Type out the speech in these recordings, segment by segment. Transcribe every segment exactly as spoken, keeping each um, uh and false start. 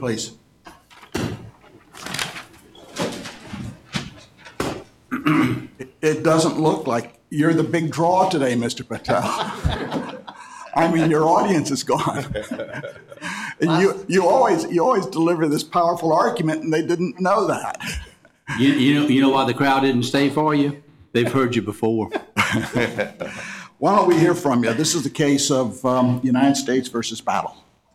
Please. It doesn't look like you're the big draw today, Mister Patel. I mean, your audience is gone. And you, you always you always deliver this powerful argument, and they didn't know that. You, you know you know why the crowd didn't stay for you? They've heard you before. Why don't we hear from you? This is the case of um, United States versus Battle.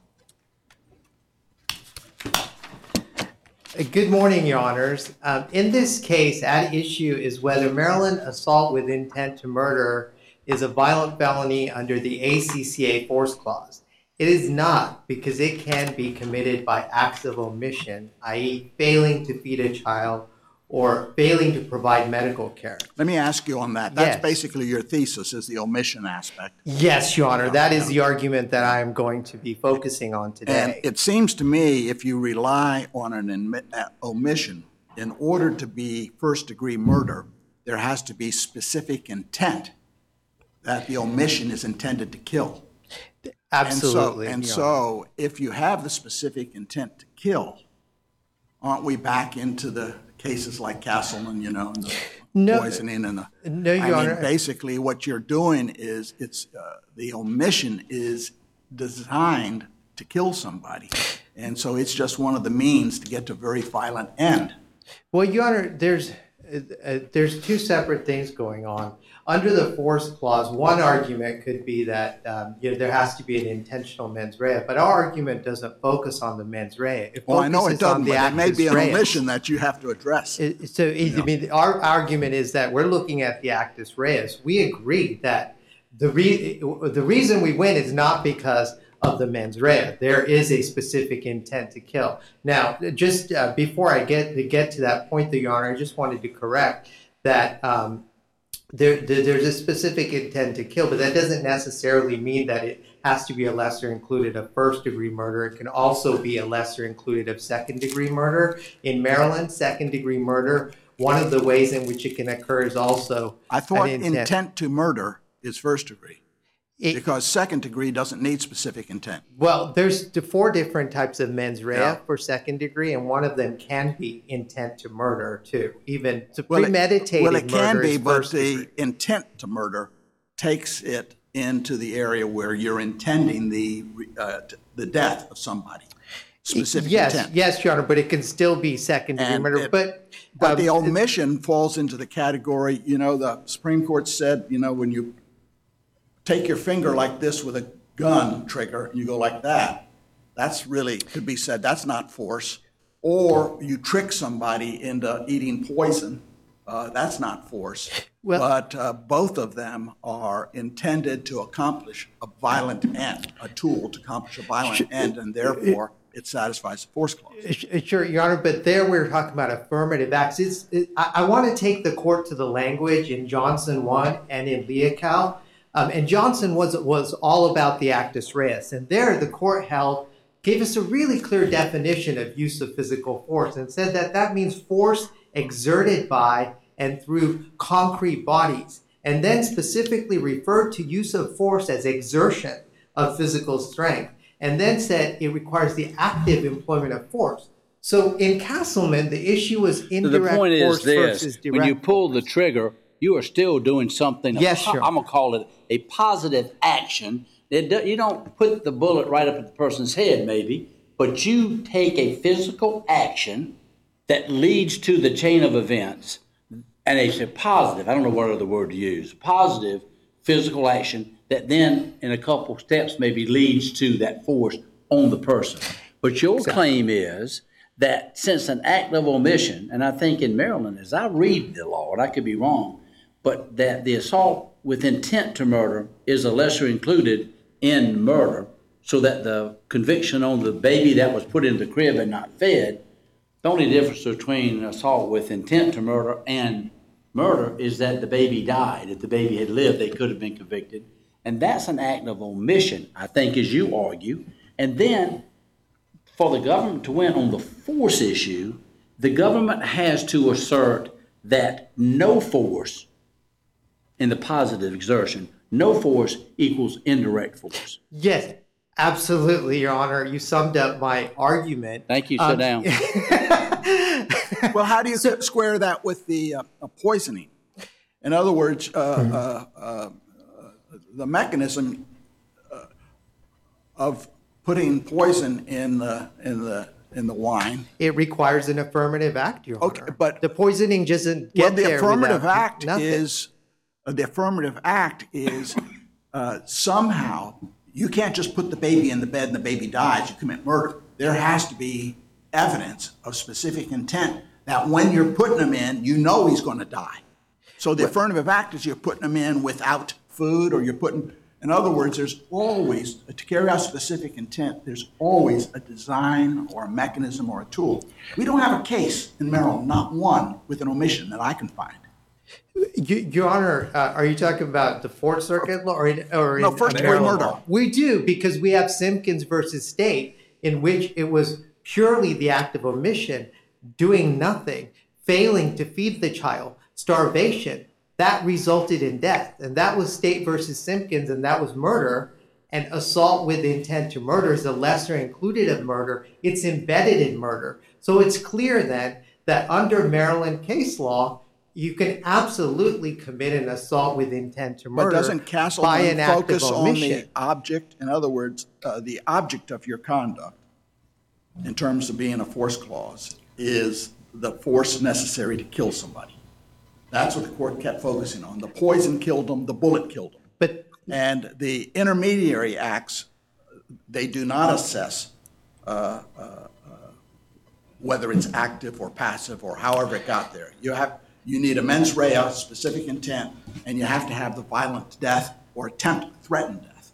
Good morning, Your Honors. Um, in this case, at issue is whether Maryland assault with intent to murder is a violent felony under the A C C A Force Clause. It is not, because it can be committed by acts of omission, that is failing to feed a child or failing to provide medical care. Let me ask you on that. That's yes. basically your thesis, is the omission aspect. Yes, Your Honor. That is the argument that I am going to be focusing on today. And it seems to me if you rely on an admit, uh, omission, in order to be first-degree murder, there has to be specific intent that the omission is intended to kill. Absolutely. And so, and so if you have the specific intent to kill, aren't we back into the cases like Castleman, you know, and the no, poisoning and the. No, Your I Honor. mean, basically, what you're doing is it's uh, the omission is designed to kill somebody, and so it's just one of the means to get to a very violent end. Well, Your Honor, there's uh, there's two separate things going on. Under the Force Clause, one argument could be that um, you know, there has to be an intentional mens rea, but our argument doesn't focus on the mens rea. It well, I know it doesn't, but it may be an reus. omission that you have to address. It, so, it, I mean, our argument is that we're looking at the actus reus. We agree that the re- the reason we win is not because of the mens rea. There is a specific intent to kill. Now, just uh, before I get to get to that point, Your Honor, I just wanted to correct that. Um, There, there, there's a specific intent to kill, but that doesn't necessarily mean that it has to be a lesser included of first degree murder. It can also be a lesser included of second degree murder. In Maryland, second degree murder, one of the ways in which it can occur is also I thought an intent. intent to murder is first degree. It, because second degree doesn't need specific intent. Well, there's the four different types of mens rea yeah. for second degree, and one of them can be intent to murder too. Even to well, premeditated murder. Well, it can murder be, is but first the degree. intent to murder takes it into the area where you're intending the uh, the death of somebody. Specific yes, intent. Yes, Your Honor, but it can still be second degree And murder. It, but but um, the omission falls into the category. You know, the Supreme Court said, you know, when you take your finger like this with a gun trigger and you go like that, that's really, could be said, that's not force. Or you trick somebody into eating poison, uh, that's not force. Well, but uh, both of them are intended to accomplish a violent end, a tool to accomplish a violent end, and therefore it satisfies the force clause. Sure, Your Honor, but there we're talking about affirmative acts. It's, it, I, I want to take the court to the language in Johnson one and in Leocal. Um, and Johnson was was all about the actus reus. And there the court held, gave us a really clear definition of use of physical force and said that that means force exerted by and through concrete bodies, and then specifically referred to use of force as exertion of physical strength, and then said it requires the active employment of force. So in Castleman, the issue was indirect so the point force is this, versus direct when you pull force. the trigger, you are still doing something. Yes, po- sure. I'm going to call it a positive action. It do, you don't put the bullet right up at the person's head, maybe, but you take a physical action that leads to the chain of events, and it's a positive, I don't know what other word to use, positive physical action that then in a couple steps maybe leads to that force on the person. But your exactly. claim is that since an act of omission, and I think in Maryland, as I read the law, and I could be wrong, but that the assault with intent to murder is a lesser included in murder, so that the conviction on the baby that was put in the crib and not fed, the only difference between assault with intent to murder and murder is that the baby died. If the baby had lived, they could have been convicted. And that's an act of omission, I think, as you argue. And then for the government to win on the force issue, the government has to assert that no force in the positive exertion, no force equals indirect force. Yes, Absolutely, Your Honor. You summed up my argument. Thank you. Sit Um, down. Well, how do you square that with the uh, uh, poisoning? In other words, uh, uh, uh, the mechanism uh, of putting poison in the in the in the wine. It requires an affirmative act, Your Okay, Honor. but- the poisoning doesn't get Well, the there affirmative without act nothing. is uh, the affirmative act is uh, somehow you can't just put the baby in the bed and the baby dies. You commit murder. There has to be evidence of specific intent that when you're putting him in, you know he's going to die. So the affirmative act is you're putting him in without food, or you're putting. In other words, there's always, to carry out specific intent, there's always a design or a mechanism or a tool. We don't have a case in Maryland, not one, with an omission that I can find. You, Your Honor, uh, are you talking about the Fourth Circuit law or in, or No, in first degree Maryland murder. law? We do, because we have Simpkins versus State, in which it was purely the act of omission, doing nothing, failing to feed the child, starvation. That resulted in death. And that was State versus Simpkins, and that was murder. And assault with intent to murder is the lesser included of murder. It's embedded in murder. So it's clear then that under Maryland case law, you can absolutely commit an assault with intent to murder But doesn't by Castleman an act focus of on omission. the object? In other words, uh, the object of your conduct, in terms of being a force clause, is the force necessary to kill somebody. That's what the court kept focusing on. The poison killed them, the bullet killed them. But And the intermediary acts, they do not assess uh, uh, uh, whether it's active or passive or however it got there. You have, you need a mens rea, specific intent, and you have to have the violent death or attempt threatened death.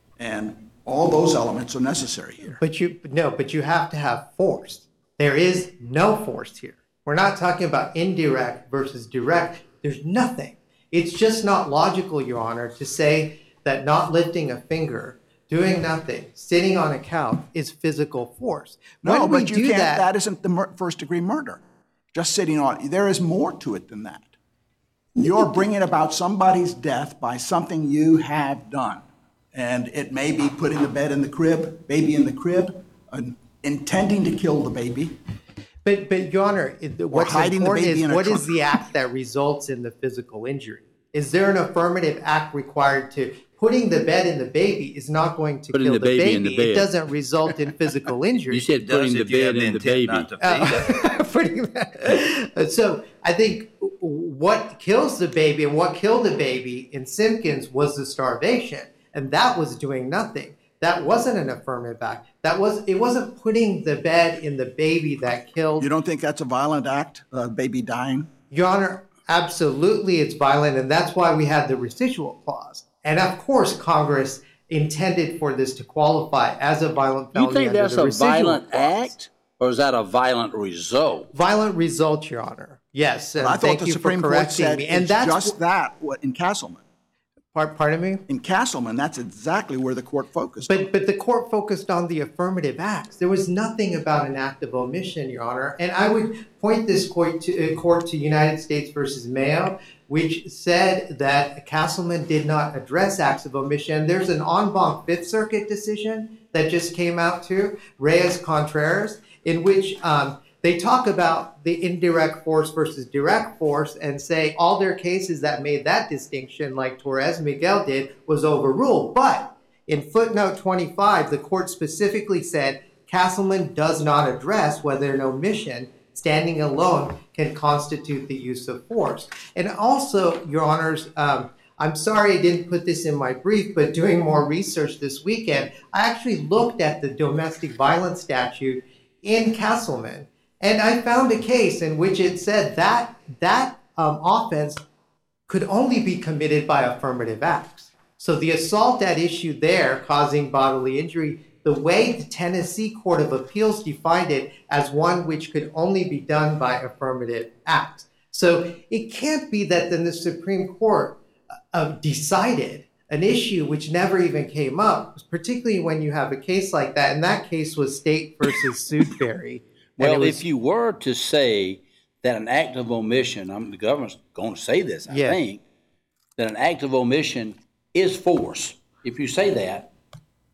And all those elements are necessary here. But you no, but you have to have force. There is no force here. We're not talking about indirect versus direct. There's nothing. It's just not logical, Your Honor, to say that not lifting a finger, doing nothing, sitting on a couch is physical force. No, When we but you do can't, that, that isn't the mur- first degree murder. Just sitting on, there is more to it than that. You're bringing about somebody's death by something you have done. And it may be putting the bed in the crib, baby in the crib, uh, intending to kill the baby. But, but Your Honor, it- what's hiding the important baby is in a what is trunk. the act that results in the physical injury? Is there an affirmative act required to putting the bed in the baby is not going to Putting kill the the baby baby? in the It bed. doesn't result in physical injury. You said Does putting the if you have bed in the intent baby. not to feed it. Putting that- so I think what kills the baby and what killed the baby in Simpkins was the starvation, and that was doing nothing. That wasn't an affirmative act. That was it wasn't putting the bed in the baby that killed. You don't think that's a violent act, uh, baby dying? Your Honor, absolutely it's violent, and that's why we had the residual clause. And of course, Congress intended for this to qualify as a violent felony. You think under that's the a residual violent clause. act, or is that a violent result? Violent result, Your Honor. Yes, and I thought thank the you Supreme for Court correcting said me. And it's that's just that what, in Castleman. Par- pardon me? In Castleman, that's exactly where the court focused. But but the court focused on the affirmative acts. There was nothing about an act of omission, Your Honor. And I would point this court to, uh, court to United States versus Mayo, which said that Castleman did not address acts of omission. There's an en banc Fifth Circuit decision that just came out too, Reyes Contreras, in which um, they talk about the indirect force versus direct force and say all their cases that made that distinction, like Torres Miguel did, was overruled. But in footnote twenty-five, the court specifically said Castleman does not address whether an omission standing alone can constitute the use of force. And also, Your Honors, um, I'm sorry I didn't put this in my brief, but doing more research this weekend, I actually looked at the domestic violence statute in Castleman. And I found a case in which it said that that um, offense could only be committed by affirmative acts. So the assault at issue there causing bodily injury, the way the Tennessee Court of Appeals defined it as one which could only be done by affirmative acts. So it can't be that then the Supreme Court uh, decided an issue which never even came up, particularly when you have a case like that. And that case was State versus Sudbury. Well, was, if you were to say that an act of omission, I'm, the government's going to say this, I Yeah. think, that an act of omission is force. If you say that,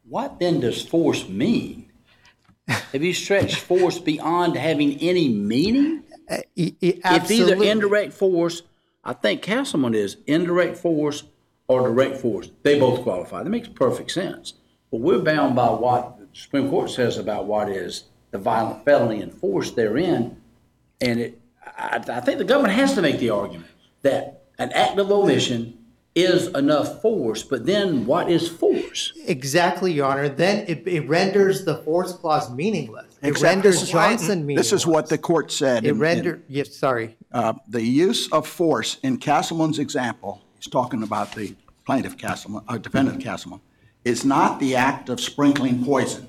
what then does force mean? Have you stretched force beyond having any meaning? Uh, e- e- It's either absolutely. indirect force, I think Castleman is indirect force or direct force. They both qualify. That makes perfect sense. But we're bound by what the Supreme Court says about what is the violent felony and force therein. And it, I, I think the government has to make the argument that an act of omission is enough force, but then what is force? Exactly, Your Honor. Then it, it renders the force clause meaningless. It Exactly. renders This is why- Johnson meaningless. This is what the court said. It in- in- render. Yes, sorry. uh, the use of force in Castleman's example, he's talking about the plaintiff Castleman, or defendant Castleman, is not the act of sprinkling poison.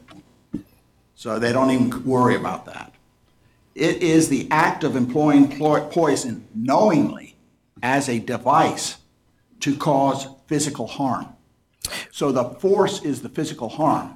So they don't even worry about that. It is the act of employing plo- poison knowingly as a device to cause physical harm. So the force is the physical harm.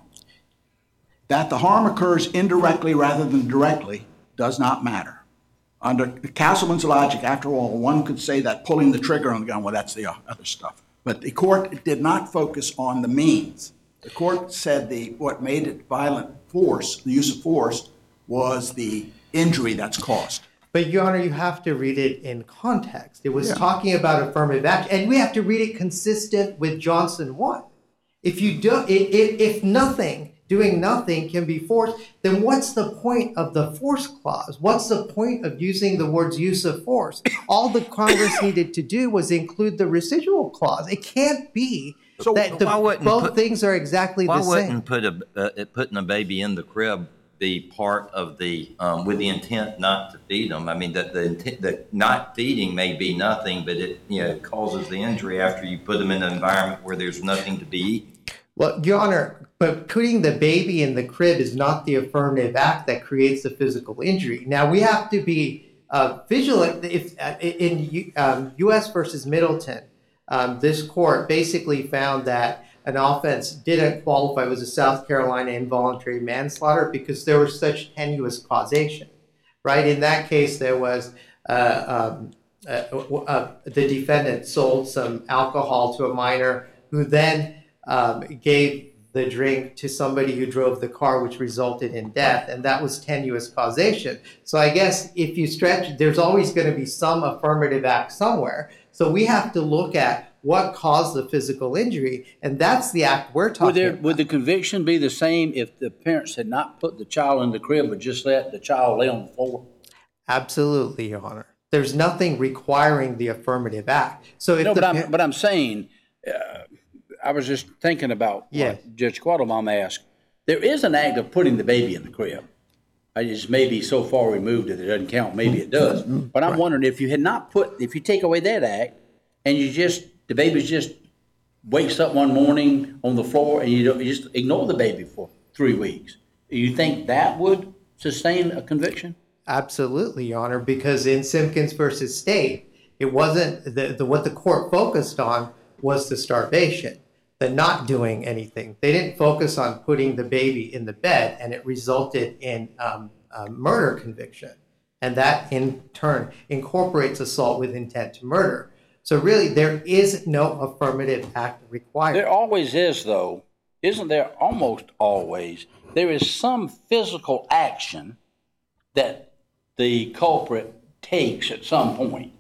That the harm occurs indirectly rather than directly does not matter. Under Castleman's logic, after all, one could say that pulling the trigger on the gun, well, that's the other stuff. But the court did not focus on the means. The court said the what made it violent force, the use of force, was the injury that's caused. But, Your Honor, you have to read it in context. It was Yeah. talking about affirmative action, and we have to read it consistent with Johnson one. If you do, if, if nothing, doing nothing can be force, then what's the point of the force clause? What's the point of using the words use of force? All the Congress needed to do was include the residual clause. It can't be So that the, why wouldn't both put- things are exactly Why the same. wouldn't put a uh, putting a baby in the crib be part of the um, with the intent not to feed them? I mean, that the intent that not feeding may be nothing, but it you know causes the injury after you put them in an environment where there's nothing to be eaten. Well, Your Honor, but putting the baby in the crib is not the affirmative act that creates the physical injury. Now, we have to be uh, vigilant. If uh, in um, U S versus Middleton, um, this court basically found that an offense didn't qualify. It was a South Carolina involuntary manslaughter because there was such tenuous causation, right? In that case, there was uh, um, uh, uh, the defendant sold some alcohol to a minor who then um, gave the drink to somebody who drove the car, which resulted in death, and that was tenuous causation. So I guess if you stretch, there's always going to be some affirmative act somewhere. So we have to look at what caused the physical injury, and that's the act we're talking Would there, about. would the conviction be the same if the parents had not put the child in the crib but just let the child lay on the floor? Absolutely, Your Honor. There's nothing requiring the affirmative act. So if No, the but pa- I'm, but I'm saying, uh, I was just thinking about Yes. what Judge Quattlebaum asked. There is an act of putting the baby in the crib. I just may be so far removed that it doesn't count. Maybe it does. But I'm wondering if you had not put, if you take away that act and you just, the baby just wakes up one morning on the floor and you, don't, you just ignore the baby for three weeks, you think that would sustain a conviction? Absolutely, Your Honor, because in Simpkins versus State, it wasn't the, the what the court focused on was the starvation, the not doing anything. They didn't focus on putting the baby in the bed, and it resulted in um, a murder conviction, and that in turn incorporates assault with intent to murder. So really, there is no affirmative act required. There always is, though. Isn't there almost always? There is some physical action that the culprit takes at some point.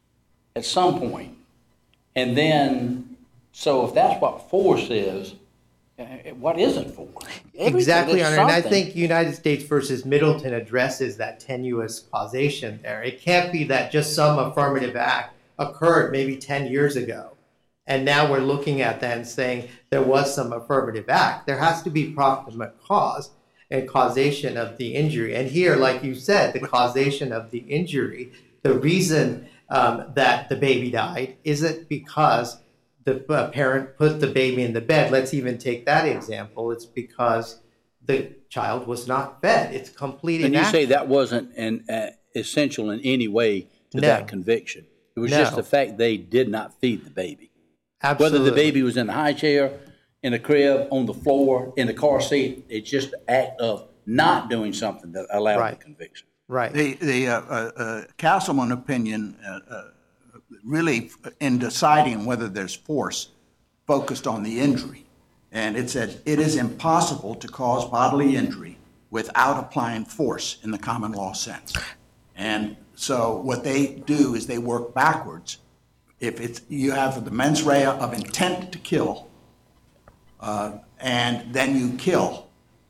At some point. And then, so if that's what force is, uh, what isn't force? Everything Exactly, is Honor. And I something. think United States versus Middleton addresses that tenuous causation there. It can't be that just some affirmative act occurred maybe ten years ago. And now we're looking at that and saying there was some affirmative act. There has to be proximate cause and causation of the injury. And here, like you said, the causation of the injury, the reason um, that the baby died isn't because the uh, parent put the baby in the bed. Let's even take that example. It's because the child was not fed. It's complete And you inaction. say that wasn't an, uh, essential in any way to No. that conviction. It was No. just the fact they did not feed the baby. Absolutely. Whether the baby was in the high chair, in the crib, on the floor, in the car seat, it's just the act of not doing something that allowed Right. the conviction. Right. The, the uh, uh, uh, Castleman opinion uh, uh, really, in deciding whether there's force, focused on the injury. And it said, it is impossible to cause bodily injury without applying force in the common law sense. And so what they do is they work backwards. If it's, you have the mens rea of intent to kill, uh, and then you kill,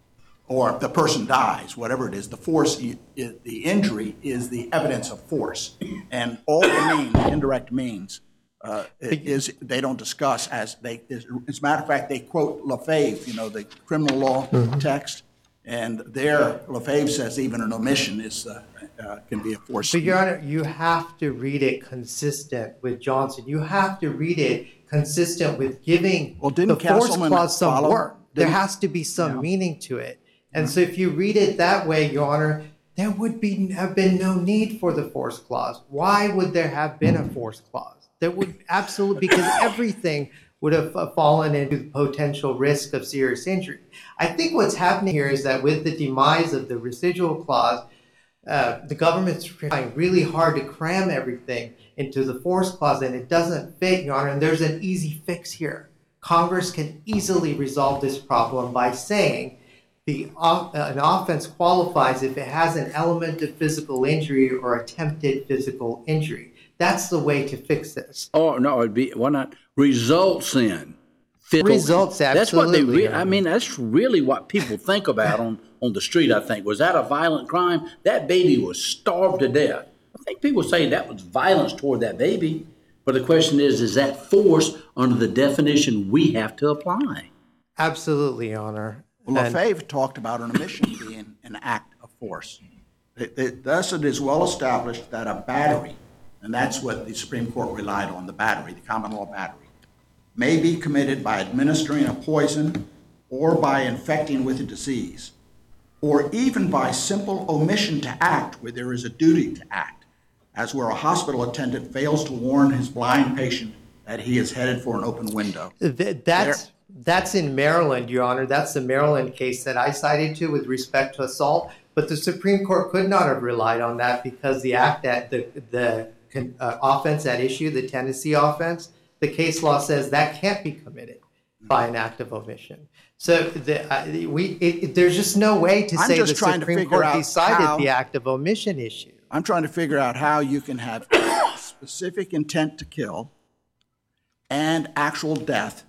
or the person dies, whatever it is, the force, the injury is the evidence of force. And all the means, indirect means, uh, is they don't discuss as they, as a matter of fact, they quote Lefebvre, you know, the criminal law mm-hmm. text, and there Lefebvre says even an omission is uh, uh, can be a force. But Your Honor, you have to read it consistent with Johnson. You have to read it consistent with giving well, didn't the force Castleman clause some follow? work. There Didn't, has to be some yeah. meaning to it. And so if you read it that way, Your Honor, there would be have been no need for the force clause. Why would there have been a force clause? There would absolutely, because everything would have fallen into the potential risk of serious injury. I think what's happening here is that with the demise of the residual clause, uh, the government's trying really hard to cram everything into the force clause, and it doesn't fit, Your Honor, and there's an easy fix here. Congress can easily resolve this problem by saying the uh, an offense qualifies if it has an element of physical injury or attempted physical injury. That's the way to fix this. Oh no, it'd be why not results in physical. Results, absolutely. That's what they. Re- I mean, that's really what people think about on on the street. I think was that a violent crime? That baby was starved to death. I think people say that was violence toward that baby. But the question is, is that force under the definition we have to apply? Absolutely, Your Honor. Well, Lefebvre talked about an omission being an act of force. It, it, thus, it is well established that a battery, and that's what the Supreme Court relied on, the battery, the common law battery, may be committed by administering a poison or by infecting with a disease, or even by simple omission to act where there is a duty to act, as where a hospital attendant fails to warn his blind patient that he is headed for an open window. Th- that's there. That's in Maryland, Your Honor. That's the Maryland case that I cited to with respect to assault. But the Supreme Court could not have relied on that because the act that the the uh, offense at issue, the Tennessee offense, the case law says that can't be committed by an act of omission. So the, uh, we it, it, there's just no way to I'm say the Supreme Court out decided how, the act of omission issue. I'm trying to figure out how you can have specific intent to kill and actual death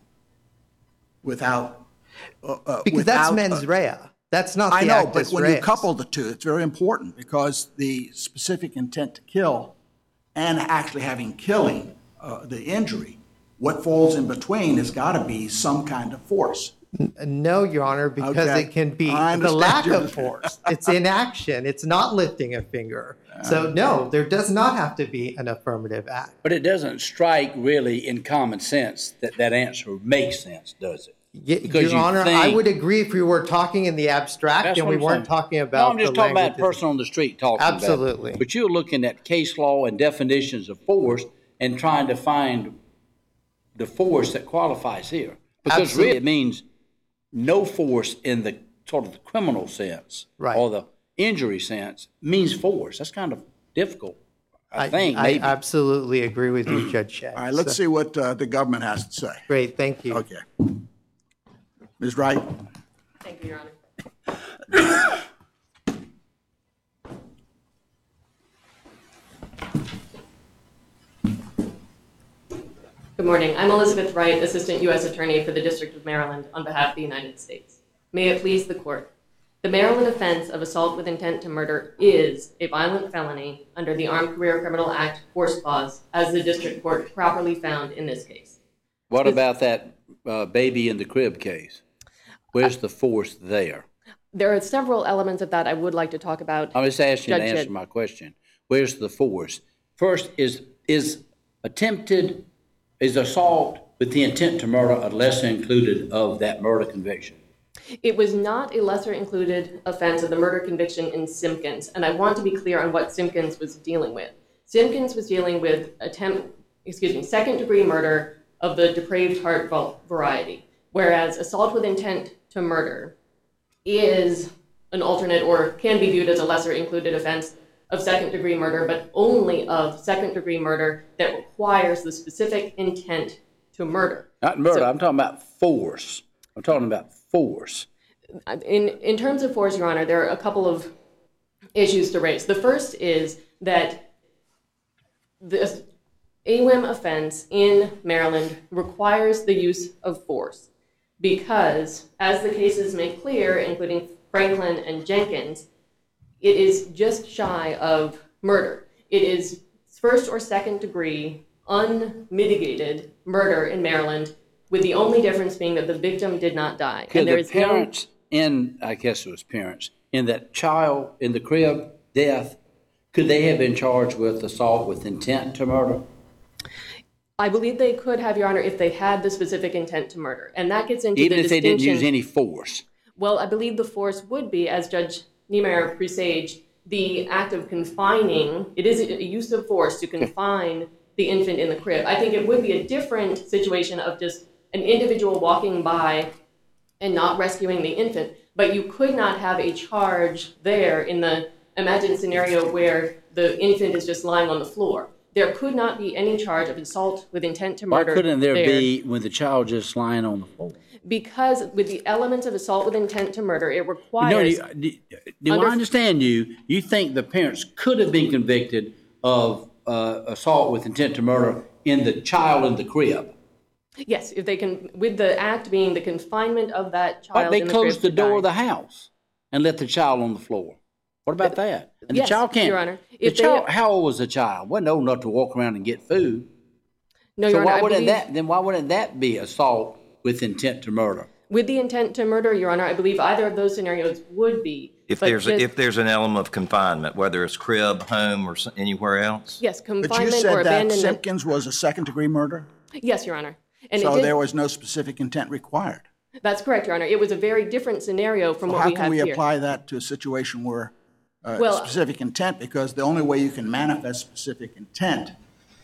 without uh, uh, because without, that's mens rea. That's not the I know, actus but when reus. you couple the two, it's very important because the specific intent to kill and actually having killing uh, the injury, what falls in between has got to be some kind of force. No, Your Honor, because Okay. it can be I the lack understand of force. It's inaction. It's not lifting a finger. So no, there does not have to be an affirmative act. But it doesn't strike really in common sense that that answer makes sense, does it? Y- Because Your you Honor, think- I would agree if we were talking in the abstract That's and what we I'm weren't saying. talking No, about I'm just the talking about language. a person on the street talking about it. Absolutely. But you're looking at case law and definitions of force and trying to find the force that qualifies here. Because Absolutely. really it means no force in the sort of the criminal sense Right. or the injury sense means force. That's kind of difficult, I, I, think, I maybe. absolutely agree with you, Judge Shea. All right, let's So- see what uh, the government has to say. Great, thank you. Okay. Miz Wright? Thank you, Your Honor. Good morning. I'm Elizabeth Wright, Assistant U S Attorney for the District of Maryland on behalf of the United States. May it please the Court. The Maryland offense of assault with intent to murder is a violent felony under the Armed Career Criminal Act Force Clause, as the District Court properly found in this case. What about that uh, baby in the crib case? Where's the force there? There are several elements of that I would like to talk about. I'm just asking you to Judge answer Shedd. my question. Where's the force? First, is is attempted, is assault with the intent to murder a lesser included of that murder conviction? It was not a lesser included offense of the murder conviction in Simpkins, and I want to be clear on what Simpkins was dealing with. Simpkins was dealing with attempt, excuse me, second degree murder of the depraved heart variety, whereas assault with intent to murder is an alternate or can be viewed as a lesser included offense of second degree murder, but only of second degree murder that requires the specific intent to murder. Not murder, So- I'm talking about force. I'm talking about force. In, in terms of force, Your Honor, there are a couple of issues to raise. The first is that the A W I M offense in Maryland requires the use of force because, as the cases make clear, including Franklin and Jenkins, it is just shy of murder. It is first or second degree unmitigated murder in Maryland, with the only difference being that the victim did not die. Could and there the is no parents in, I guess it was parents, in that child in the crib death, could they have been charged with assault with intent to murder? I believe they could have, Your Honor, if they had the specific intent to murder. And that gets into Even the if they didn't distinction- use any force? Well, I believe the force would be, as Judge Niemeyer presaged, the act of confining. It is a use of force to confine the infant in the crib. I think it would be a different situation of just an individual walking by and not rescuing the infant, but you could not have a charge there in the imagined scenario where the infant is just lying on the floor. There could not be any charge of assault with intent to Why murder. couldn't there, there be when the child just lying on the floor? Because with the elements of assault with intent to murder, it No, requires... do, do, do Under- I understand you? You think the parents could have been convicted of uh, assault with intent to murder in the child in the crib? Yes, if they can, with the act being the confinement of that child But they in the closed the crib to door die. of the house and left the child on the floor. What about that? And Yes, the child can't. Your Honor. The If they- child, how old was the child? Wasn't old enough to walk around and get food. No, So Your Honor, why I wouldn't believe, that? Then why wouldn't that be assault with intent to murder? with the intent to murder, Your Honor, I believe either of those scenarios would be. If but there's, a- just- if there's an element of confinement, whether it's crib, home, or s- anywhere else? Yes, But you confinement or said that abandonment. Simpkins was a second-degree murder? Yes, Your Honor. And So it did, there was no specific intent required. that's correct, Your Honor. It was a very different scenario from what How we can have we here. apply that to a situation where uh, Well- specific intent, because the only way you can manifest specific intent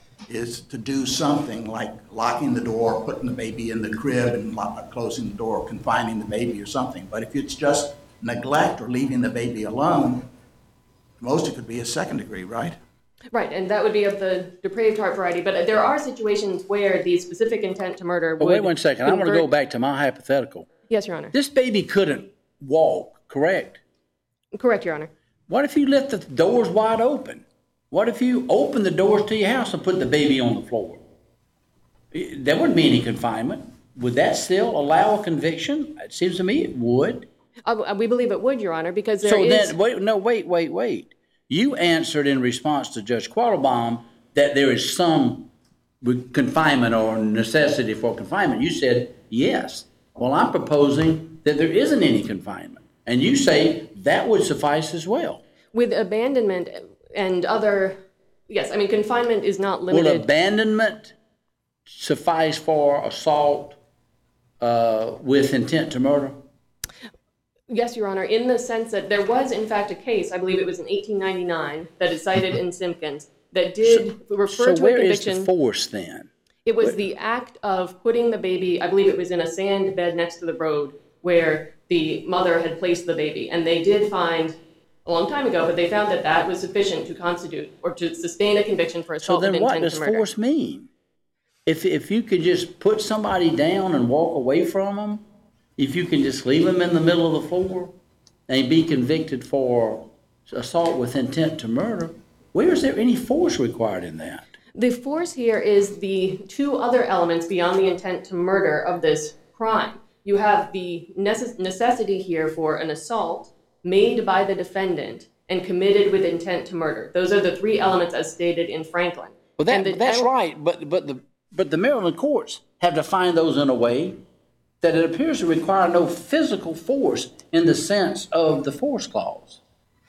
is to do something like locking the door, putting the baby in the crib and lock, closing the door, confining the baby or something. But if it's just neglect or leaving the baby alone, most it could be a second degree, right? Right, and that would be of the depraved heart variety. But there are situations where the specific intent to murder But would wait one second. I'm going to go convert- back to my hypothetical. Yes, Your Honor. This baby couldn't walk, correct? Correct, Your Honor. What if you left the doors wide open? What if you opened the doors to your house and put the baby on the floor? There wouldn't be any confinement. Would that still allow a conviction? It seems to me it would. Uh, we believe it would, Your Honor, because there So is... then, wait, no, wait, wait, wait. You answered in response to Judge Quattlebaum that there is some confinement or necessity for confinement. You said yes. Well, I'm proposing that there isn't any confinement. And you say that would suffice as well. With abandonment and other, yes, I mean, confinement is not Will limited. abandonment suffice for assault uh, with intent to murder? Yes, Your Honor, in the sense that there was, in fact, a case, I believe it was in eighteen ninety-nine, that is cited in Simpkins, that did refer So to a where is conviction. the force then? It was the act of putting the baby, I believe it was in a sand bed next to the road, where the mother had placed the baby. And they did find, a long time ago, but they found that that was sufficient to constitute or to sustain a conviction for So assault with then what intent does to murder. force mean? If, if you could just put somebody down and walk away from them, if you can just leave them in the middle of the floor and be convicted for assault with intent to murder, where is there any force required in that? The force here is the two other elements beyond the intent to murder of this crime. You have the necess- necessity here for an assault made by the defendant and committed with intent to murder. Those are the three elements as stated in Franklin. Well, that, And the- that's right, but, but, the, but the Maryland courts have defined those in a way that it appears to require no physical force in the sense of the force clause.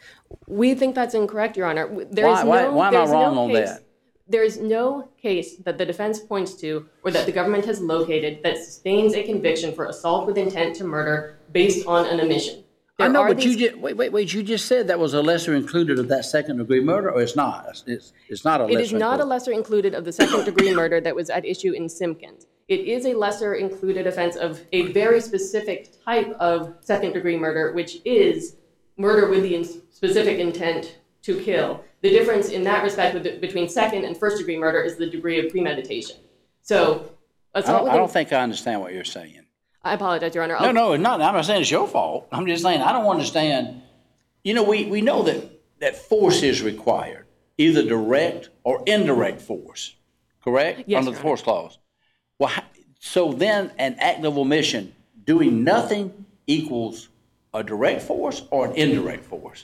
We think that's incorrect, Your Honor. There Why- is why- no, why am I there's no wrong on case- that? There is no case that the defense points to or that the government has located that sustains a conviction for assault with intent to murder based on an omission. I There know, are but these- you just, wait, wait, wait, you just said that was a lesser included of that second degree murder, or it's not? It's, it's not a lesser It is not a included. lesser included of the second degree murder that was at issue in Simpkins. It is a lesser included offense of a very specific type of second degree murder, which is murder with the in- specific intent to kill. The difference in that respect with the, between second and first degree murder is the degree of premeditation. So, I assault don't, with I in- don't think I understand what you're saying. I apologize, Your Honor. No, I'll- no, it's not. I'm not saying it's your fault. I'm just saying I don't understand. You know, we, we know that, that force is required, either direct or indirect force, correct? Yes, Under Your the force clause. Well, how- so then an act of omission, doing nothing equals a direct force or an indirect force?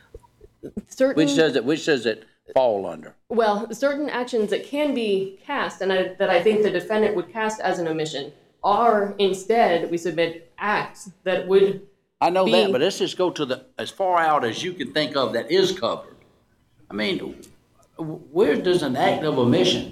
certain, Which does it, which does it fall under? well, certain actions that can be cast and I, that I think the defendant would cast as an omission are instead, we submit acts that would I know be- that, but let's just go to the, as far out as you can think of that is covered. I mean, where does an act of omission,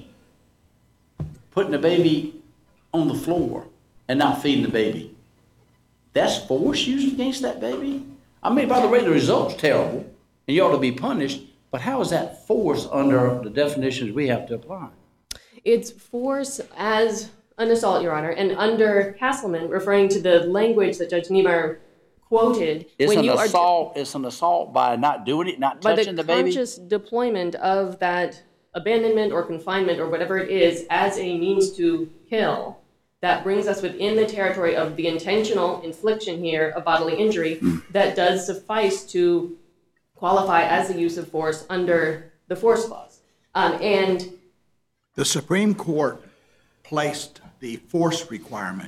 putting the baby on the floor and not feeding the baby, that's force used against that baby? I mean, by the way, the result's terrible, and you ought to be punished, but how is that force under the definitions we have to apply? It's force as an assault, Your Honor, and under Castleman, referring to the language that Judge Niemeyer quoted, It's when an you assault, it's an assault by not doing it, not are touching by the the baby? conscious deployment of that abandonment or confinement or whatever it is as a means to kill, that brings us within the territory of the intentional infliction here of bodily injury that does suffice to qualify as the use of force under the force clause. Um, and The Supreme Court placed the force requirement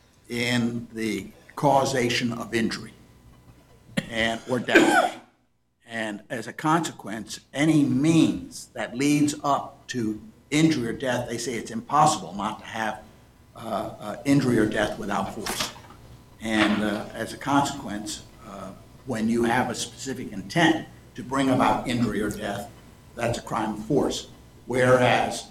in the causation of injury and or death. And as a consequence, any means that leads up to injury or death, they say it's impossible not to have uh, uh, injury or death without force. And uh, as a consequence, uh, when you have a specific intent to bring about injury or death, that's a crime of force. Whereas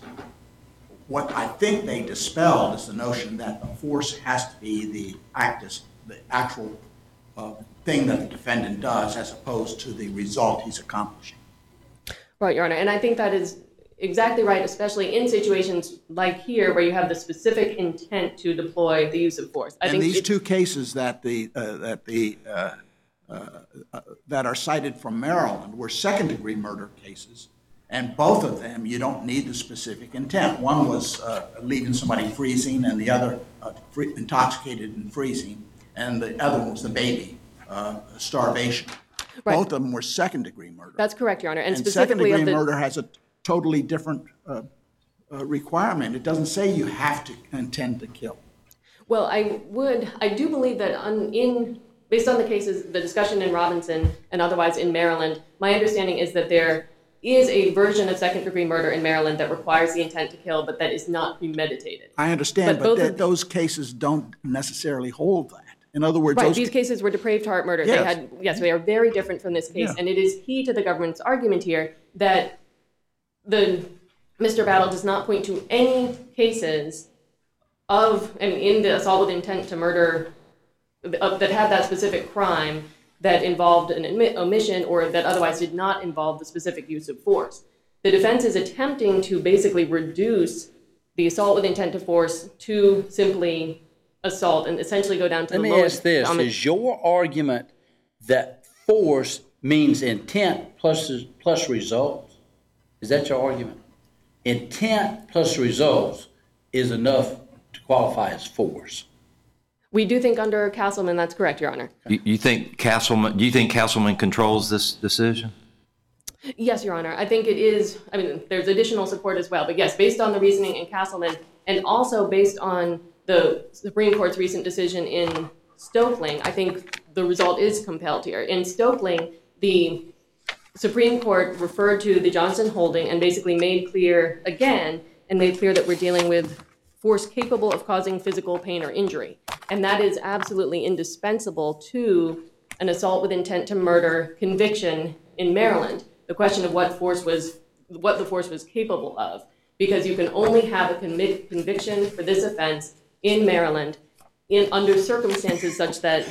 what I think they dispelled is the notion that the force has to be the actus, the actual uh, thing that the defendant does as opposed to the result he's accomplishing. Right, Your Honor, and I think that is exactly right, especially in situations like here where you have the specific intent to deploy the use of force. I And think these it- two cases that the uh, that the uh, uh, uh, that are cited from Maryland were second-degree murder cases, and both of them you don't need the specific intent. One was uh, leaving somebody freezing, and the other uh, free, intoxicated and freezing, and the other one was the baby uh, starvation. Right. Both of them were second-degree murder. That's correct, Your Honor, and, And specifically of second-degree the murder has a totally different uh, uh, requirement. It doesn't say you have to intend to kill. Well, I would, I do believe that on, in, based on the cases, the discussion in Robinson and otherwise in Maryland, my understanding is that there is a version of second-degree murder in Maryland that requires the intent to kill, but that is not premeditated. I understand, But but both th- of- those cases don't necessarily hold that. In other words, Right, those these cases were depraved heart murder. They Yes. had, yes, they are very different from this case, Yeah. and it is key to the government's argument here that the Mister Battle does not point to any cases of, I mean, in the assault with intent to murder uh, that had that specific crime that involved an omi- omission or that otherwise did not involve the specific use of force. The defense is attempting to basically reduce the assault with intent to force to simply assault and essentially go down to Let the me lowest. ask this, common- is your argument that force means intent plus, plus results? Is that your argument? Intent plus results is enough to qualify as force? We do think under Castleman that's correct, Your Honor. You, you think Castleman, do you think Castleman controls this decision? Yes, Your Honor. I think it is, I mean, there's additional support as well, but yes, based on the reasoning in Castleman and also based on the Supreme Court's recent decision in Stokeling, I think the result is compelled here. In Stokeling, the Supreme Court referred to the Johnson holding and basically made clear again, and made clear that we're dealing with force capable of causing physical pain or injury. And that is absolutely indispensable to an assault with intent to murder conviction in Maryland. The question of what force was, what the force was capable of, because you can only have a commit, conviction for this offense in Maryland in under circumstances such that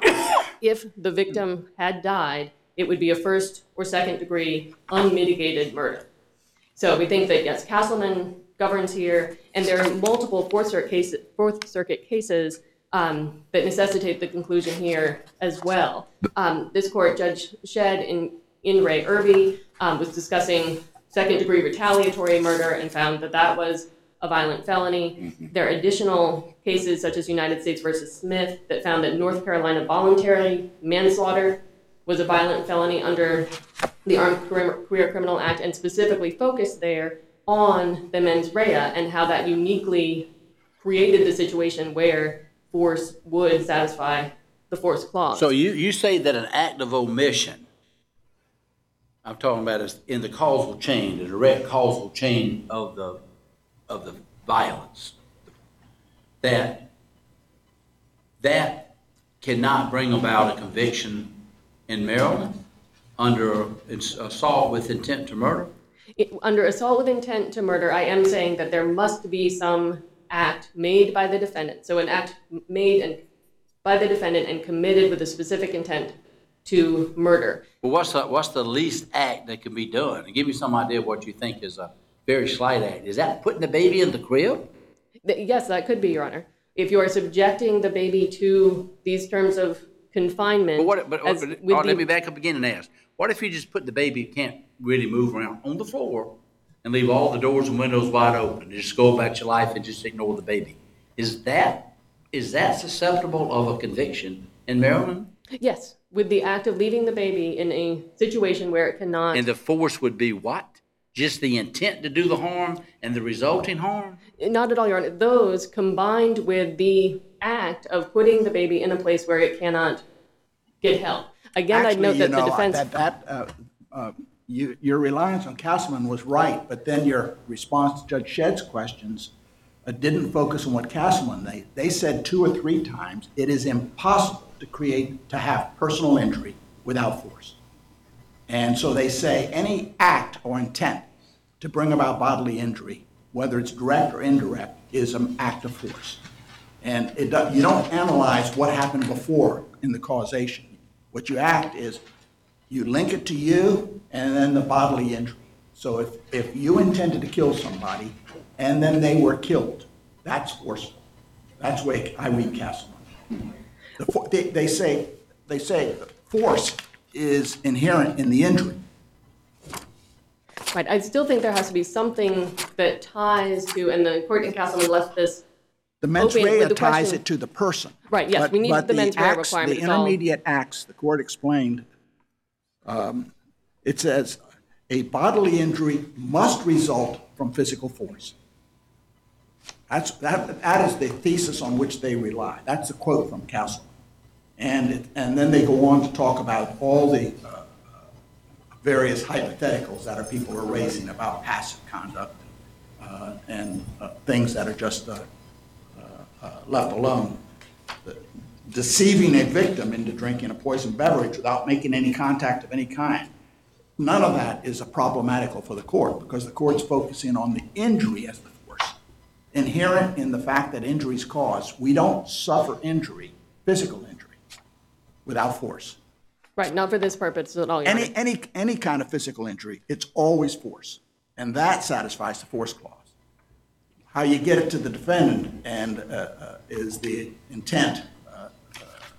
if the victim had died, it would be a first or second degree unmitigated murder. So we think that yes, Castleman governs here, and there are multiple Fourth Circuit cases, Fourth Circuit cases um, that necessitate the conclusion here as well. Um, this court, Judge Shedd in in Ray Irby, um, was discussing second degree retaliatory murder and found that that was a violent felony. There are additional cases such as United States versus Smith that found that North Carolina voluntary manslaughter was a violent felony under the Armed Career Criminal Act, and specifically focused there on the mens rea and how that uniquely created the situation where force would satisfy the force clause. So you, you say that an act of omission, I'm talking about is in the causal chain, the direct causal chain of the of the violence, that that cannot bring about a conviction in Maryland under assault with intent to murder? It, under assault with intent to murder, I am saying that there must be some act made by the defendant. So an act made and by the defendant and committed with a specific intent to murder. Well, what's the, what's the least act that can be done? And give me some idea of what you think is a very slight act. Is that putting the baby in the crib? Yes, that could be, Your Honor. If you are subjecting the baby to these terms of confinement. But what? But, as, but with oh, the, let me back up again and ask: what if you just put the baby can't really move around on the floor and leave all the doors and windows wide open and just go about your life and just ignore the baby? Is that is that susceptible of a conviction in Maryland? Yes, with the act of leaving the baby in a situation where it cannot. And the force would be what? Just the intent to do the harm and the resulting harm? Not at all, Your Honor. Those combined with the act of putting the baby in a place where it cannot get help. Again, I'd note Actually, that you know, the defense. That, that, uh, uh, you, your reliance on Castleman was right, but then your response to Judge Shedd's questions uh, didn't focus on what Castleman, they, they said two or three times, it is impossible to create, to have personal injury without force. And so they say any act or intent to bring about bodily injury, whether it's direct or indirect, is an act of force. And it do, you don't analyze what happened before in the causation. What you act is you link it to you and then the bodily injury. So if, if you intended to kill somebody and then they were killed, that's forceful. That's the way I read Castleman. The, they, they say they say force is inherent in the injury. Right. I still think there has to be something that ties to, and the court in Castleman left this. The mens open rea with the ties question- it to the person. Right, yes, But- we need but the mens rea acts- requirement. The It's all- intermediate acts, the court explained, um, it says, a bodily injury must result from physical force. That's, that, that is the thesis on which they rely. That's a quote from Castleman. And, it, and then they go on to talk about all the uh, various hypotheticals that are people are raising about passive conduct uh, and uh, things that are just uh, uh, uh, left alone. The, deceiving a victim into drinking a poisoned beverage without making any contact of any kind. None of that is a problematical for the court because the court's focusing on the injury as the force. Inherent in the fact that injury is caused, we don't suffer injury, physical injury, without force. Right, not for this purpose at all, Your Honor. Any, any, any kind of physical injury, it's always force. And that satisfies the force clause. How you get it to the defendant and uh, uh, is the intent, uh, uh,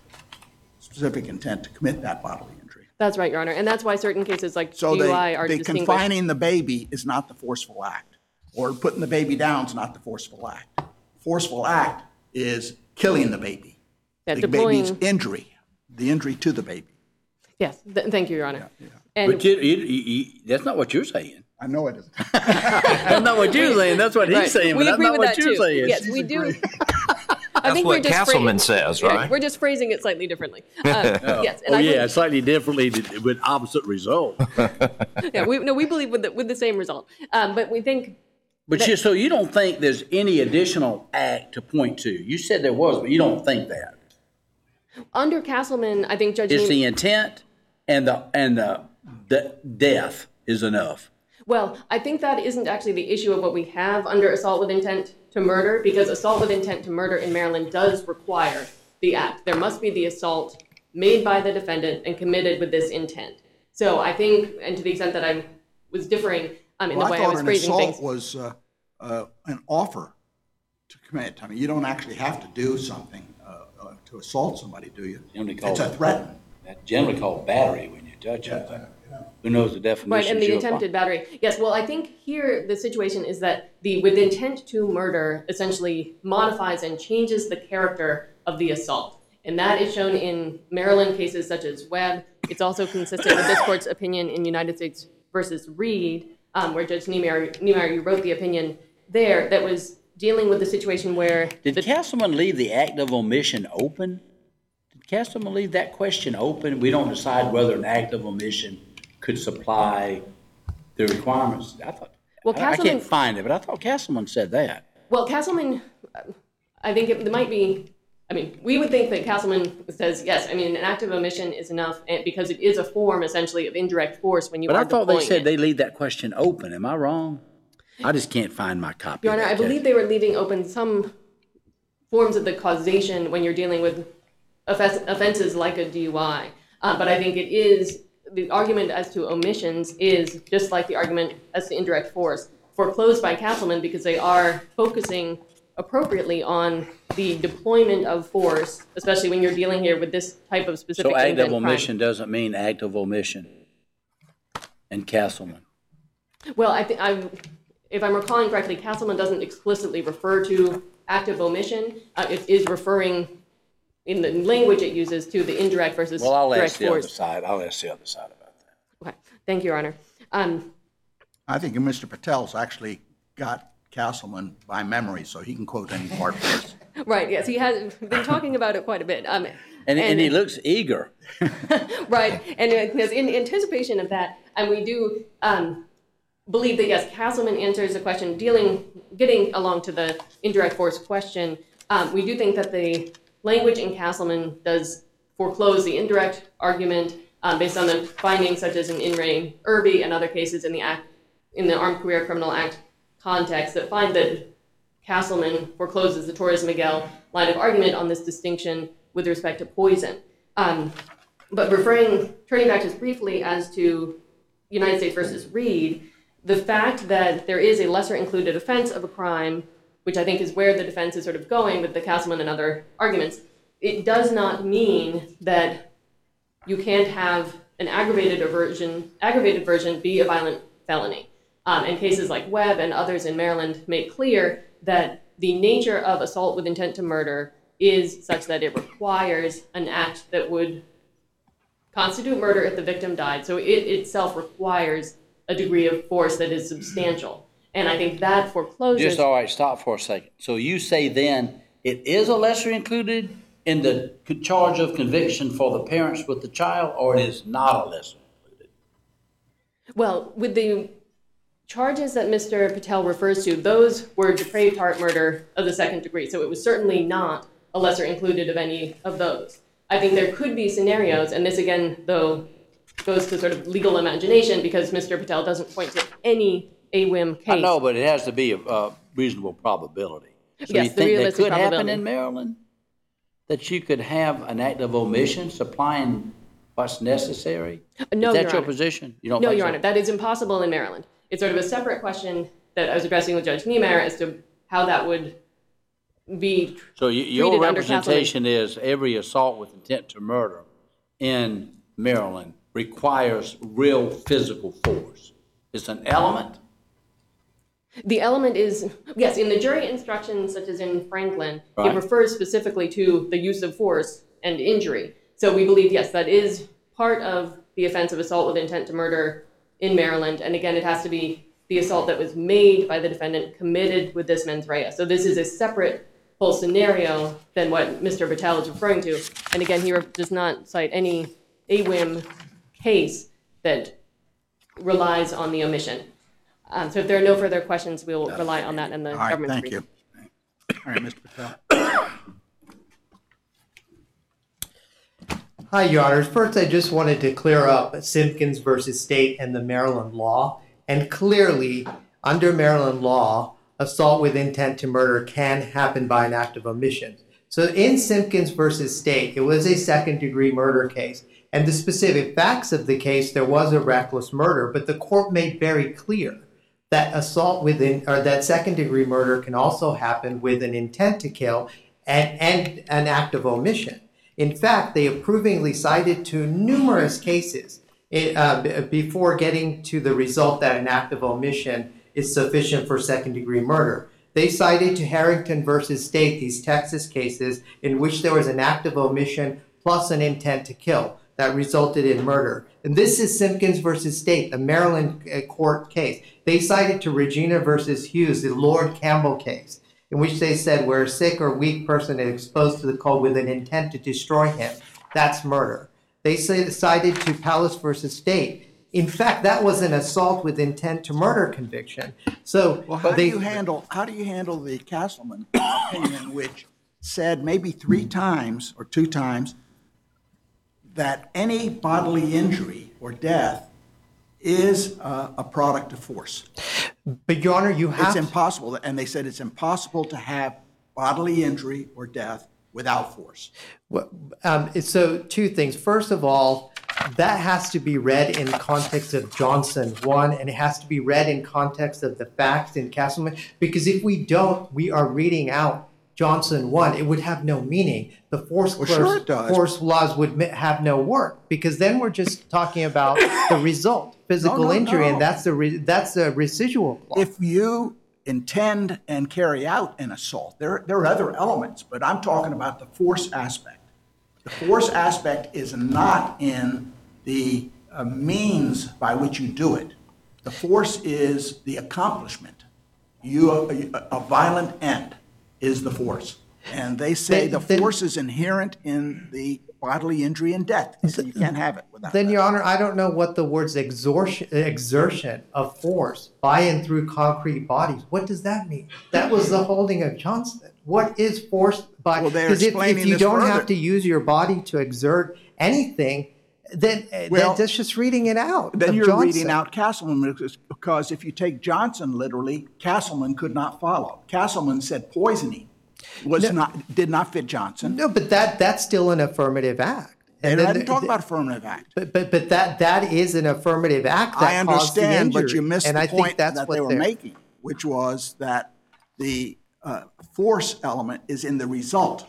specific intent to commit that bodily injury. That's right, Your Honor. And that's why certain cases like So D U I the, are the distinguished. confining the baby is not the forceful act, or putting the baby down is not the forceful act. Forceful act is killing the baby. Yeah, the deploying- baby's injury, the injury to the baby. Yes, th- thank you, Your Honor. And But you, you, you, you, that's not what you're saying. I know it isn't. That's not what you're saying. That's what he's Right. saying. We But that's agree not with what that you're too. saying. Yes, we do. I That's think what we're just Castleman phrasing- says, yeah, right? we're just phrasing it slightly differently. Uh, yes, and Oh I yeah, think- slightly differently with opposite result. yeah, we no, we believe with the, with the same result. Um, but we think But you, so you don't think there's any additional act to point to? You said there was, but you don't think that. under Castleman, I think Judge It's Neem- the intent and the and the, the death is enough. Well, I think that isn't actually the issue of what we have under assault with intent to murder, because assault with intent to murder in Maryland does require the act. There must be the assault made by the defendant and committed with this intent. So I think, and to the extent that I was differing um, in Well, the way I I thought was an phrasing assault things. was uh, uh, an offer to commit. I mean, you don't actually have to do something uh, uh, to assault somebody, do you? Generally called- It's a threat. That's generally called battery when you touch Yeah, something. yeah. Who knows the definition? Right, and the attempted battery. Yes, well, I think here the situation is that the with intent to murder essentially modifies and changes the character of the assault. And that is shown in Maryland cases such as Webb. It's also consistent with this court's opinion in United States versus Reed, um, where Judge Niemeyer, Niemeyer, you wrote the opinion there that was dealing with the situation where... Did the, Castleman leave the act of omission open? Did Castleman leave that question open? We don't decide whether an act of omission could supply the requirements. I thought, well, I, Castleman, I can't find it, but I thought Castleman said that. Well, Castleman, I think it, it might be, I mean, we would think that Castleman says, yes, I mean, an act of omission is enough because it is a form, essentially, of indirect force when you but are I thought they said it. they leave that question open. Am I wrong? I just can't find my copy. Your Honor, I believe they were leaving open some forms of the causation when you're dealing with offense, offenses like a D U I. Uh, but I think it is, the argument as to omissions is just like the argument as to indirect force, foreclosed by Castleman because they are focusing appropriately on the deployment of force, especially when you're dealing here with this type of specific So act of crime. omission doesn't mean act of omission in Castleman. Well, I think I, if I'm recalling correctly, Castleman doesn't explicitly refer to act of omission. Uh, it is referring in the language it uses to the indirect versus Well, I'll direct ask the force. other side. I'll ask the other side about that. Okay, thank you, Your Honor. Um, I think Mister Patel's actually got Castleman by memory, so he can quote any part for us. right, yes, he has been talking about it quite a bit. Um, And, and he looks eager. right, and uh, in anticipation of that, and we do um, believe that, yes, Castleman answers the question, dealing, getting along to the indirect force question. Um, we do think that the language in Castleman does foreclose the indirect argument um, based on the findings such as in In re Irby and other cases in the act, in the Armed Career Criminal Act context that find that Castleman forecloses the Torres-Miguel line of argument on this distinction with respect to poison. Um, but referring, turning back just briefly as to United States versus Reed, the fact that there is a lesser included offense of a crime, which I think is where the defense is sort of going with the Castleman and other arguments, it does not mean that you can't have an aggravated version, aggravated version be a violent felony. Um, and cases like Webb and others in Maryland make clear that the nature of assault with intent to murder is such that it requires an act that would constitute murder if the victim died. So it itself requires a degree of force that is substantial. And I think that forecloses... Just all right, stop for a second. So you say then it is a lesser included in the charge of conviction for the parents with the child, or it is not a lesser included? Well, with the charges that Mister Patel refers to, those were depraved heart murder of the second degree. So it was certainly not a lesser included of any of those. I think there could be scenarios, and this again, though, goes to sort of legal imagination because Mister Patel doesn't point to any A W I M case. I know, but it has to be a, a reasonable probability. So Yes, you the think that realistic could happen probability. in Maryland? That you could have an act of omission supplying what's necessary? No, Is that Your your Honor. position? You don't No, think Your so? Honor, that is impossible in Maryland. It's sort of a separate question that I was addressing with Judge Niemeyer as to how that would be So you, your treated under representation is every assault with intent to murder in Maryland requires real physical force. It's an element. The element is, yes, in the jury instructions, such as in Franklin, Right. it refers specifically to the use of force and injury. So we believe, yes, that is part of the offense of assault with intent to murder in Maryland. And again, it has to be the assault that was made by the defendant committed with this mens rea. So this is a separate whole scenario than what Mister Patel is referring to. And again, he does not cite any A W I M case that relies on the omission. Um, so if there are no further questions, we'll rely on that in the All right, government's thank brief. you. All right, Mister Patel. Hi, Your Honors. First, I just wanted to clear up Simpkins versus State and the Maryland law. And clearly, under Maryland law, assault with intent to murder can happen by an act of omission. So in Simpkins versus State, it was a second-degree murder case. And the specific facts of the case, there was a reckless murder, but the court made very clear that assault with in, or that second-degree murder can also happen with an intent to kill and, and an act of omission. In fact, they approvingly cited to numerous cases it, uh, b- before getting to the result that an act of omission is sufficient for second-degree murder. They cited to Harrington versus State these Texas cases in which there was an act of omission plus an intent to kill that resulted in murder. And this is Simpkins versus State, a Maryland uh, court case. They cited to Regina versus Hughes, the Lord Campbell case, in which they said where a sick or weak person is exposed to the cold with an intent to destroy him, that's murder. They say, cited to Palace versus State. In fact, that was an assault with intent to murder conviction. So, Well, how do they, you handle, how do you handle the Castleman opinion, which said maybe three times or two times that any bodily injury or death is uh, a product of force? But Your Honor, you have It's to, impossible, and they said it's impossible to have bodily injury or death without force. Well, um, so two things. First of all, that has to be read in context of Johnson one, and it has to be read in context of the facts in Castleman, because if we don't, we are reading out Johnson one. It would have no meaning. The force, Well, clause- sure it does. force laws would mi- have no work, because then we're just talking about the result, physical No, no, injury, no. and that's the re- that's the residual clause. If you intend and carry out an assault, there, there are other elements, but I'm talking about the force aspect. The force aspect is not in the uh, means by which you do it. The force is the accomplishment. You, a, a violent end is the force. And they say the Then- then- force is inherent in the bodily injury and death. So you can't have it without Then, that. Your Honor, I don't know what the words exortion, exertion of force by and through concrete bodies, what does that mean? That was the holding of Johnston. What is force by? Well, they're Because if, explaining if you this don't further. have to use your body to exert anything, then, Well, then that's just reading it out. Then of you're Johnson. reading out Castleman, because if you take Johnson literally, Castleman could not follow. Castleman said poisoning was No. not, did not fit Johnson. No, but that that's still an affirmative act. And then I didn't the- talk the- about affirmative act. But but but that that is an affirmative act. That I caused the understand, but injury. you missed and the I think point that's that what they were they're- making, which was that the uh, force element is in the result.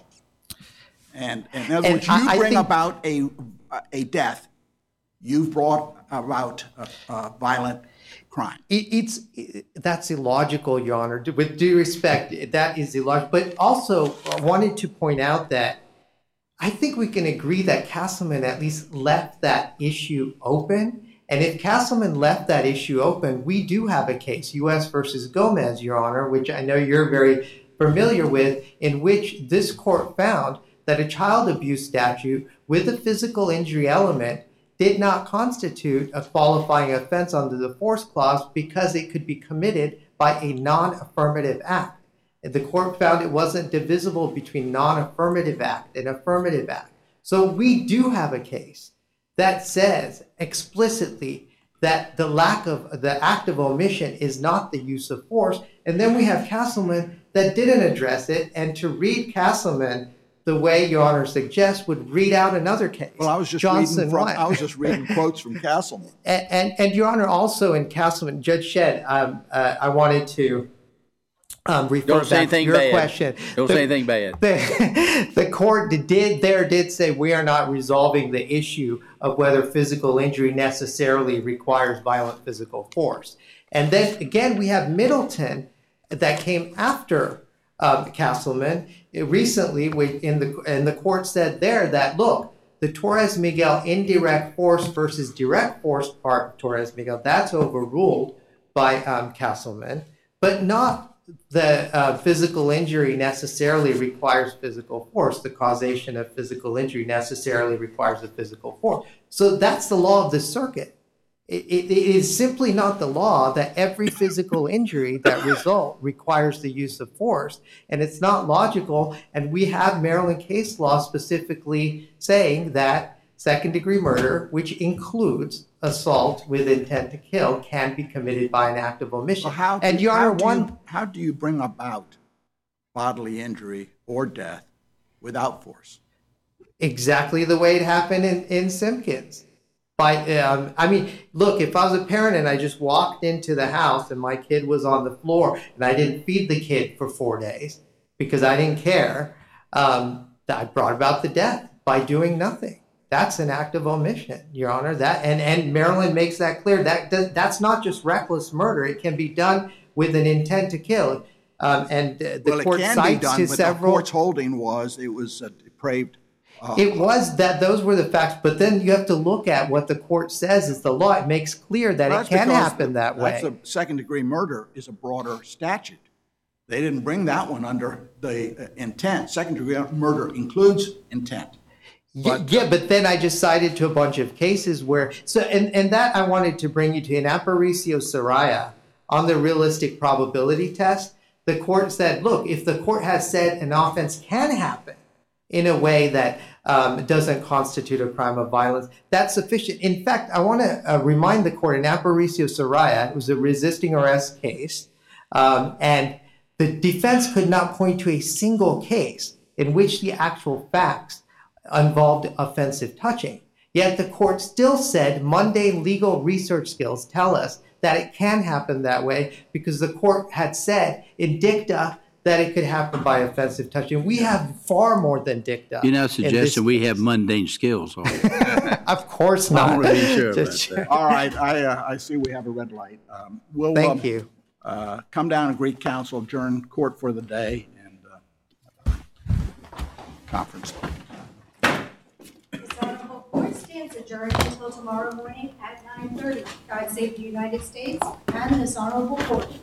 And in other And words, I- you I bring think- about a, a death, you've brought about a, a violent crime. It, it's it, that's illogical, Your Honor. With due respect, that is illogical. But also, I wanted to point out that I think we can agree that Castleman at least left that issue open. And if Castleman left that issue open, we do have a case, U S versus Gomez, Your Honor, which I know you're very familiar with, in which this court found that a child abuse statute with a physical injury element did not constitute a qualifying offense under the force clause because it could be committed by a non-affirmative act. And the court found it wasn't divisible between non-affirmative act and affirmative act. So we do have a case that says explicitly that the lack of the act of omission is not the use of force. And then we have Castleman that didn't address it. And to read Castleman the way Your Honor suggests would read out another case. Well, I was just Johnson reading from, one. I was just reading quotes from Castleman. And, and, and Your Honor, also in Castleman, Judge Shedd, um, uh, I wanted to um, refer Don't say back to anything your bad. question. Don't The- say anything bad. The, the court did there did say we are not resolving the issue of whether physical injury necessarily requires violent physical force. And then again, we have Middleton that came after um, Castleman recently, we, in the and the court said there that look, the Torres Miguel indirect force versus direct force part of Torres Miguel, that's overruled by um, Castleman, but not the uh, physical injury necessarily requires physical force. The causation of physical injury necessarily requires a physical force. So that's the law of the circuit. It, it, it is simply not the law that every physical injury that result requires the use of force, and it's not logical. And we have Maryland case law specifically saying that second-degree murder, which includes assault with intent to kill, can be committed by an act of omission. So how, and do, Your how, Honor, do one. you, how do you bring about bodily injury or death without force? Exactly the way it happened in, in Simpkins. By, um, I mean, look, if I was a parent and I just walked into the house and my kid was on the floor and I didn't feed the kid for four days because I didn't care, um, I brought about the death by doing nothing. that's an act of omission, Your Honor. That and, and Maryland makes that clear. That does, that's not just reckless murder. It can be done with an intent to kill. Um, and uh, the Well, it court can be cites done, to but the several. court's holding was it was a depraved. uh, It was that those were the facts, but then you have to look at what the court says is the law. It makes clear that Well, it that's can because happen that way. That's a second-degree murder is a broader statute. They didn't bring that one under the uh, intent. Second-degree murder includes intent. Y- yeah, but then I just cited to a bunch of cases where so and, and that I wanted to bring you to in Aparicio Soraya on the realistic probability test. The court said, look, if the court has said an offense can happen in a way that um, doesn't constitute a crime of violence, that's sufficient. In fact, I want to uh, remind the court in Aparicio Soraya, it was a resisting arrest case, um, and the defense could not point to a single case in which the actual facts involved offensive touching. Yet the court still said mundane legal research skills tell us that it can happen that way because the court had said in dicta that it could happen by offensive touching. We have far more than dicta. You're not in this suggesting we case. have mundane skills, are you? Of course I not. want to be sure about Just- that. All right, I, uh, I see we have a red light. Um, We'll. Thank um, you. uh, Come down and greet counsel, adjourn court for the day, and uh, conference. This honorable court stands adjourned until tomorrow morning at nine thirty. God save the United States and this honorable court.